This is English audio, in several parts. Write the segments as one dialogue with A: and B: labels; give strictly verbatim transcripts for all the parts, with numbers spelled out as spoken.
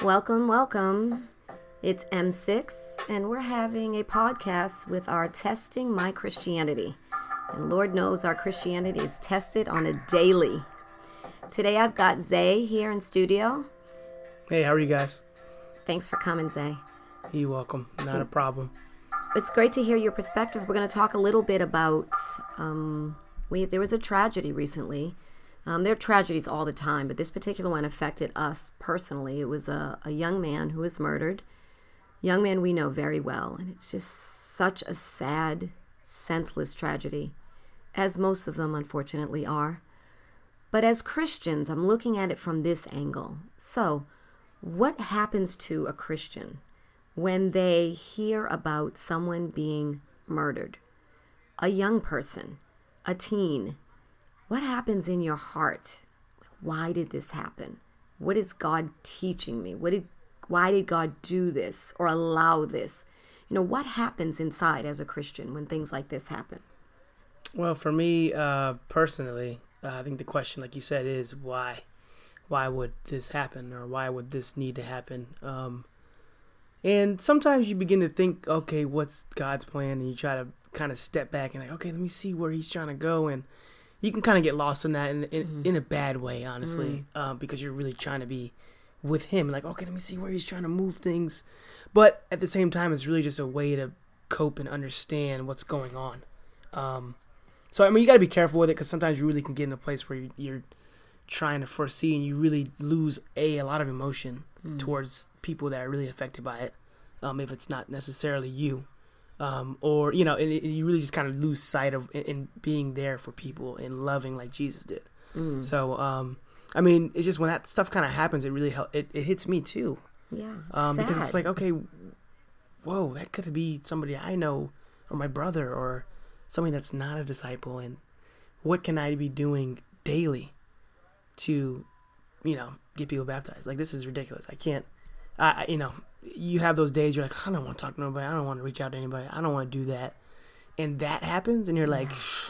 A: Welcome, welcome. It's M six, and we're having a podcast with our Testing My Christianity. And Lord knows our Christianity is tested on a daily. Today I've got Zay here in studio.
B: Hey, how are you guys?
A: Thanks for coming, Zay.
B: You're welcome. Not a problem.
A: It's great to hear your perspective. We're going to talk a little bit about, um, we there was a tragedy recently. Um, there are tragedies all the time, but this particular one affected us personally. It was a, a young man who was murdered. Young man we know very well. And it's just such a sad, senseless tragedy, as most of them unfortunately are. But as Christians, I'm looking at it from this angle. So, what happens to a Christian when they hear about someone being murdered? A young person, a teen. What happens in your heart? Why did this happen? What is God teaching me? What did, why did God do this or allow this? You know, what happens inside as a Christian when things like this happen?
B: Well, for me, uh, personally, uh, I think the question, like you said, is why? Why would this happen, or why would this need to happen? Um, and sometimes you begin to think, okay, what's God's plan? And you try to kind of step back and like, okay, let me see where he's trying to go. And you can kind of get lost in that in in, mm-hmm. in a bad way, honestly, mm. uh, because you're really trying to be with him. Like, okay, let me see where he's trying to move things. But at the same time, it's really just a way to cope and understand what's going on. Um, so, I mean, you got to be careful with it, because sometimes you really can get in a place where you're, you're trying to foresee, and you really lose, a, a lot of emotion mm. towards people that are really affected by it, um, if it's not necessarily you. Um, or, you know, and, and you really just kind of lose sight of in, in being there for people and loving like Jesus did. Mm. So, um, I mean, it's just when that stuff kind of happens, it really help, it, it hits me too.
A: Yeah,
B: um,
A: sad.
B: Because it's like, okay, whoa, that could be somebody I know, or my brother, or somebody that's not a disciple. And what can I be doing daily to, you know, get people baptized? Like, this is ridiculous. I can't, I, you know, you have those days you're like, I don't want to talk to nobody. I don't want to reach out to anybody. I don't want to do that. And that happens, and you're like,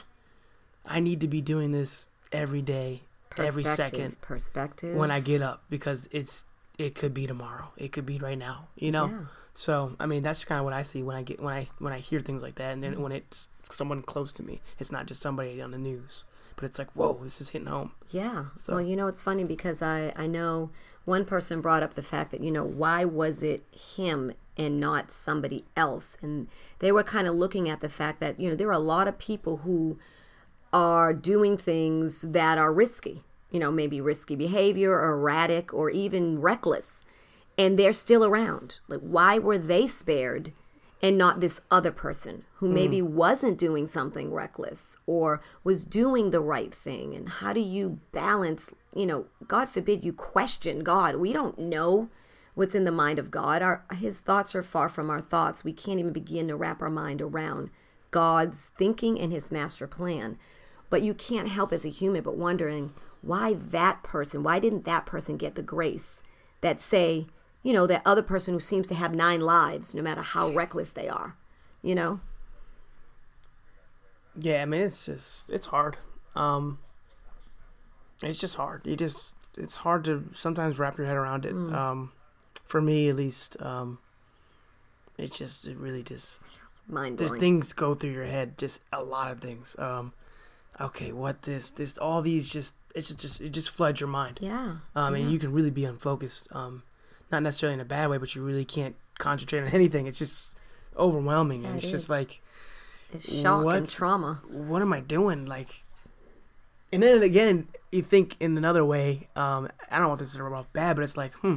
B: I need to be doing this every day, every second.
A: Perspective.
B: When I get up, because it's, it could be tomorrow. It could be right now, you know? Yeah. So, I mean, that's kind of what I see when I get, when I, when I hear things like that. And then mm-hmm. when it's someone close to me, it's not just somebody on the news, but it's like, whoa, this is hitting home.
A: Yeah.
B: So.
A: Well, you know, it's funny because I, I know one person brought up the fact that, you know, why was it him and not somebody else? And they were kind of looking at the fact that, you know, there are a lot of people who are doing things that are risky, you know, maybe risky behavior or erratic or even reckless, and they're still around. Like, why were they spared and not this other person who maybe mm. wasn't doing something reckless or was doing the right thing? And how do you balance, you know, God forbid you question God. We don't know what's in the mind of God. Our his thoughts are far from our thoughts. We can't even begin to wrap our mind around God's thinking and his master plan. But you can't help as a human but wondering why that person, why didn't that person get the grace that, say, you know, that other person who seems to have nine lives, no matter how reckless they are, you know?
B: Yeah, I mean, it's just, it's hard. Um, it's just hard. You just, it's hard to sometimes wrap your head around it. Mm. Um, for me, at least, um, it just, it really just,
A: mind-blowing.
B: There's things go through your head, just a lot of things. Um, okay, what this, this, all these just, it's just, it just floods your mind.
A: Yeah.
B: Um,
A: yeah.
B: And you can really be unfocused. Um, not necessarily in a bad way, but you really can't concentrate on anything. It's just overwhelming.
A: Yeah,
B: and it's
A: it
B: just
A: is.
B: like,
A: it's shock and trauma.
B: What am I doing? Like, and then again, you think in another way, um, I don't want this to about bad, but it's like, hmm,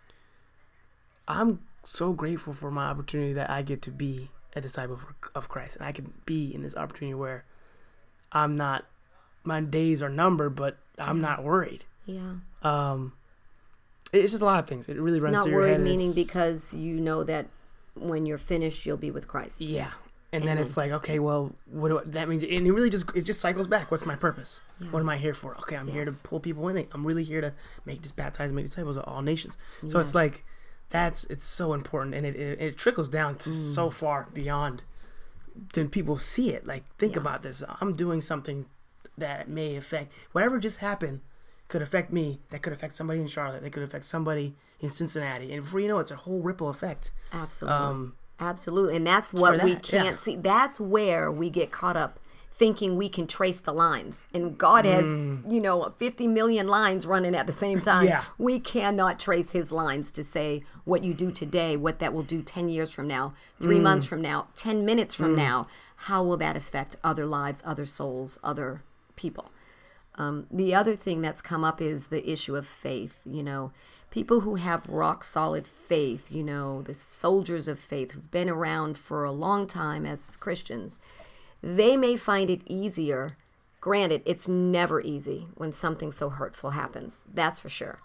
B: I'm so grateful for my opportunity that I get to be a disciple of Christ. And I can be in this opportunity where I'm not, my days are numbered, but I'm not worried.
A: Yeah. Um,
B: It's just a lot of things. It really runs
A: Not
B: through your head.
A: Not worried meaning because you know that when you're finished, you'll be with Christ.
B: Yeah. And
A: Amen.
B: Then it's like, okay, well, what do I, that means, and it really just, it just cycles back. What's my purpose? Yeah. What am I here for? Okay, I'm yes. here to pull people in. I'm really here to make this baptize, make disciples of all nations. So yes. it's like, that's, it's so important. And it, it, it trickles down to mm. so far beyond than people see it. Like, think yeah. about this. I'm doing something that may affect, whatever just happened could affect me, that could affect somebody in Charlotte, that could affect somebody in Cincinnati. And before you know it, it's a whole ripple effect.
A: Absolutely.
B: Um,
A: Absolutely. And that's what
B: that,
A: we can't
B: yeah.
A: see. That's where we get caught up thinking we can trace the lines. And God has, mm. you know, fifty million lines running at the same time.
B: Yeah.
A: We cannot trace his lines to say what you do today, what that will do ten years from now, three mm. months from now, ten minutes from mm. now. How will that affect other lives, other souls, other people? Um, the other thing that's come up is the issue of faith. You know, people who have rock solid faith, you know, the soldiers of faith who've been around for a long time as Christians, they may find it easier. Granted, it's never easy when something so hurtful happens. That's for sure.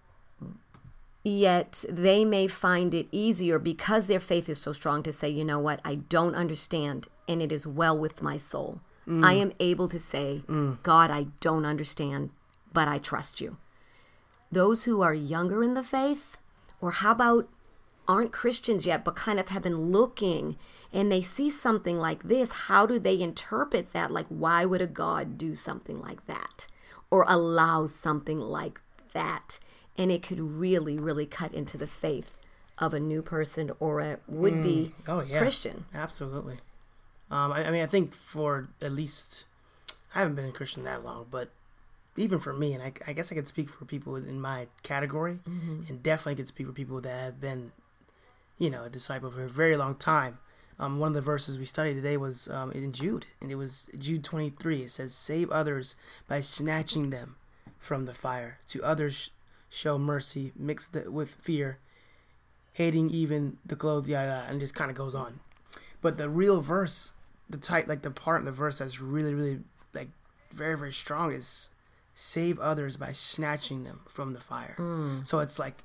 A: Yet they may find it easier because their faith is so strong to say, you know what, I don't understand, and it is well with my soul. Mm. I am able to say, mm. God, I don't understand, but I trust you. Those who are younger in the faith, or how about aren't Christians yet, but kind of have been looking, and they see something like this, how do they interpret that? Like, why would a God do something like that? Or allow something like that? And it could really, really cut into the faith of a new person or a would-be mm. oh, yeah. Christian.
B: Absolutely. Um, I, I mean, I think for at least, I haven't been a Christian that long, but even for me, and I, I guess I could speak for people in my category, mm-hmm. and definitely could speak for people that have been, you know, a disciple for a very long time. Um, one of the verses we studied today was um, in Jude, and it was Jude twenty-three. It says, "Save others by snatching them from the fire. To others show mercy mixed with fear, hating even the clothed," yada, yada, and just kind of goes on. But the real verse, the type, like the part in the verse that's really, really, like, very, very strong is, "Save others by snatching them from the fire." Mm. So it's like,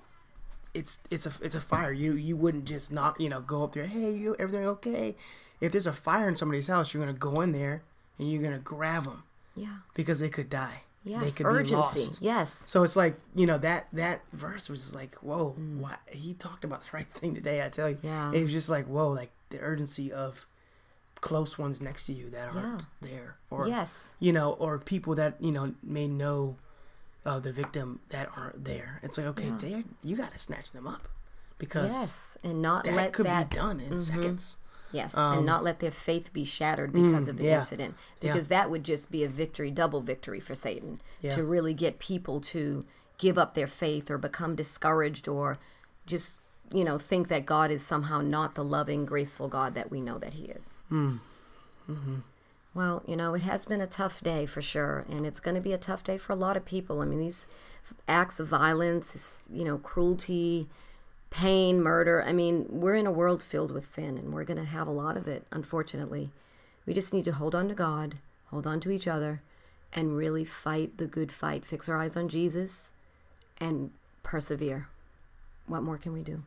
B: it's it's a it's a fire. You you wouldn't just not you know go up there. Hey, you everything okay? If there's a fire in somebody's house, you're gonna go in there and you're gonna grab them. Yeah. Because they could die.
A: Yes.
B: They could
A: urgency.
B: be lost.
A: Yes.
B: So it's like you know that that verse was like whoa. Mm. What he talked about the right thing today. I tell you.
A: Yeah.
B: It was just like whoa, like the urgency of close ones next to you that aren't yeah. there, or
A: yes,
B: you know, or people that you know may know uh, the victim that aren't there. It's like okay, yeah. they you got to snatch them up because
A: yes, and not
B: that
A: let
B: could
A: that
B: be done in mm-hmm. seconds.
A: Yes, um, and not let their faith be shattered because mm, of the
B: yeah.
A: incident, because yeah. that would just be a victory, double victory for Satan yeah. to really get people to give up their faith or become discouraged or just you know, think that God is somehow not the loving, graceful God that we know that he is. Mm. Mm-hmm. Well, you know, it has been a tough day for sure, and it's going to be a tough day for a lot of people. I mean, these acts of violence, you know, cruelty, pain, murder. I mean, we're in a world filled with sin, and we're going to have a lot of it, unfortunately. We just need to hold on to God, hold on to each other, and really fight the good fight. Fix our eyes on Jesus and persevere. What more can we do?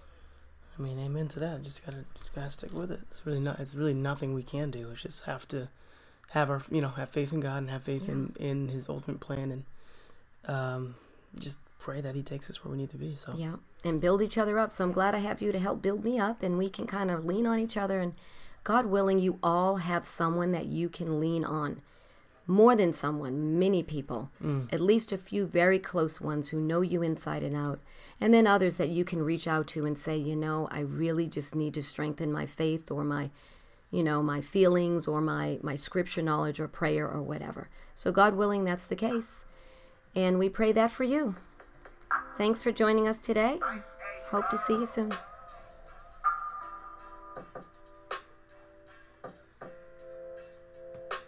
B: I mean, amen to that. Just gotta, just gotta stick with it. It's really not. It's really nothing we can do. It's just have to have our, you know, have faith in God and have faith yeah. in, in His ultimate plan, and um, just pray that He takes us where we need to be. So
A: yeah, and build each other up. So I'm glad I have you to help build me up, and we can kind of lean on each other. And God willing, you all have someone that you can lean on. More than someone, many people, mm. at least a few very close ones who know you inside and out, and then others that you can reach out to and say, you know, I really just need to strengthen my faith or my, you know, my feelings or my, my scripture knowledge or prayer or whatever. So God willing, that's the case. And we pray that for you. Thanks for joining us today. Hope to see you soon.